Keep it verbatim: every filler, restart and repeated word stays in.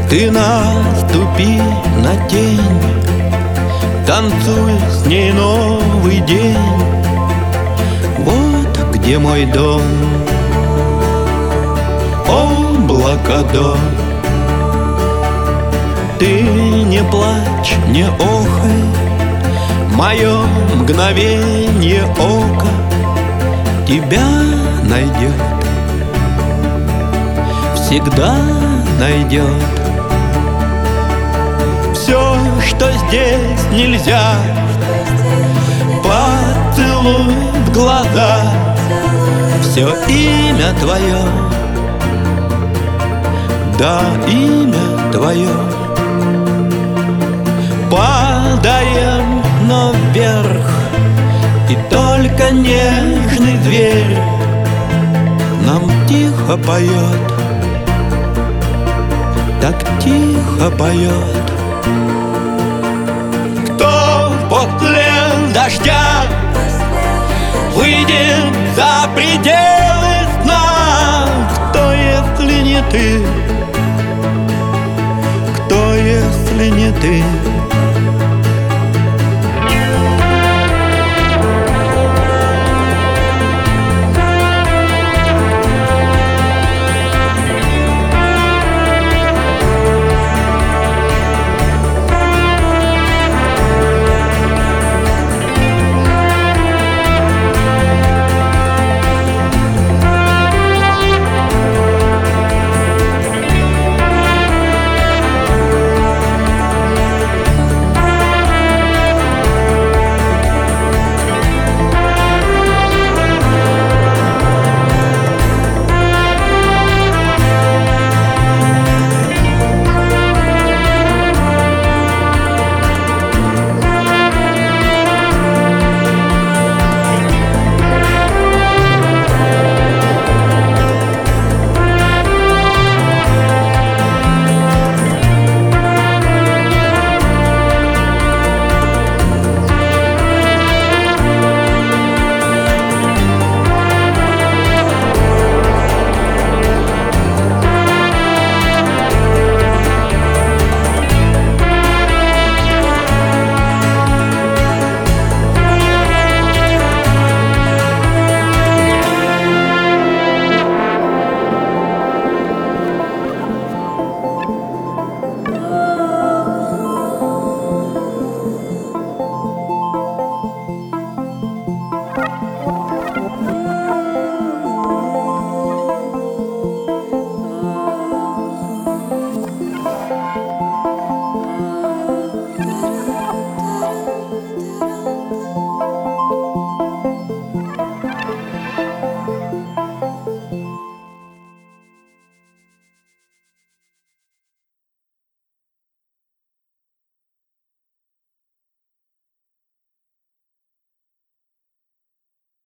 Ты наступи на тень, танцуй с ней новый день. Вот где мой дом, облако дом. Ты не плачь, не охай, мое мгновенье ока тебя найдет, всегда найдет. Все, что здесь нельзя, поцелуй в глаза. Все имя твое, да, имя твое. Падаем, но вверх, и только нежный зверь нам тихо поет, так тихо поет. Кто после дождя выйдет за пределы сна? Кто, если не ты? Кто, если не ты?